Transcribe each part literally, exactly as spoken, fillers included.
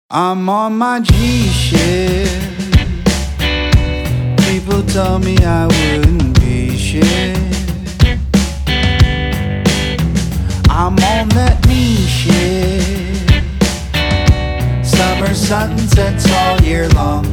I'm on my G shit. People told me I wouldn't be shit. I'm on that mean shit. Summer sunsets all year long,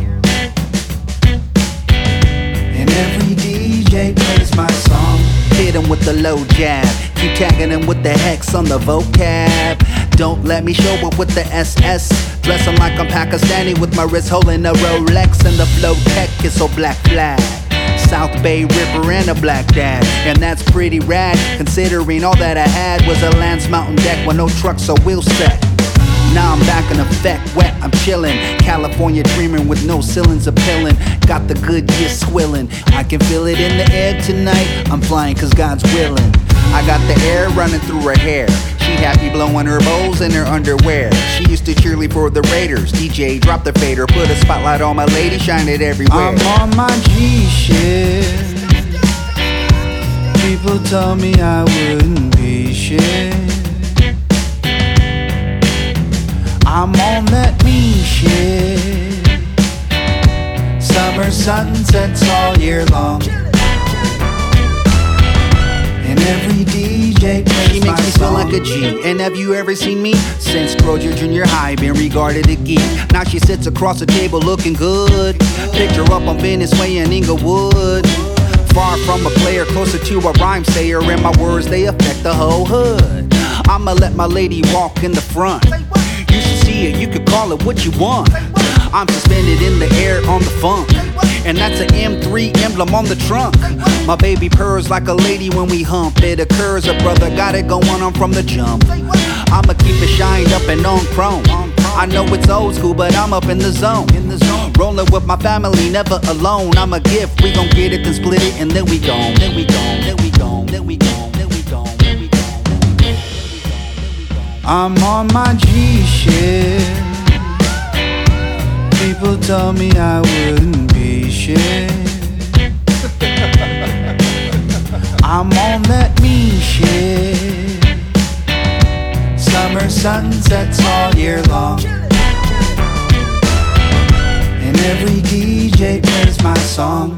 and every D J plays my song. Hit him with the low jab, keep tagging him with the hex on the vocab. Don't let me show up with the S S. Dressing like I'm Pakistani with my wrist holding a Rolex, and the flow tech is so black flag. South Bay River and a black dad, and that's pretty rad considering all that I had was a Lance Mountain deck with no truck, so wheel set. Now I'm back in effect, wet, I'm chillin'. California dreaming with no ceilings appealing. Got the good year swilling. I can feel it in the air tonight. I'm flying cause God's willing. I got the air running through her hair. She happy blowing her bowls in her underwear. She used to cheerlead for the Raiders. D J drop the fader, put a spotlight on my lady, shine it everywhere. I'm on my G shit. People told me I wouldn't be shit. I'm on that mean shit. Summer sunsets all year long, and every D J plays She makes my me feel song. like a G. And have you ever seen me? Since Grover Junior High, been regarded a geek. Now she sits across the table looking good. Picture up on Venice Way in Inglewood. Far from a player, closer to a rhyme sayer. And my words, they affect the whole hood. I'ma let my lady walk in the front. You should see it, you could call it what you want. I'm suspended in the air on the funk, and that's an M three emblem on the trunk. My baby purrs like a lady when we hump. It occurs, a brother got it going on from the jump. I'ma keep it shined up and on chrome. I know it's old school, but I'm up in the zone. Rolling with my family, never alone. I'm a gift, we gon' get it, then split it, and then we gone. Then we gone, then we gone, then we gone, then we gone, then we gone, then we gone. I'm on my G shit. People told me I wouldn't be shit. I'm on that mean shit. Summer sunsets all year long, and every D J plays my song.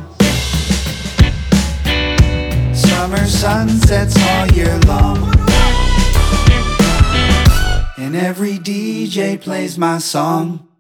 Summer sunsets all year long, and every D J plays my song.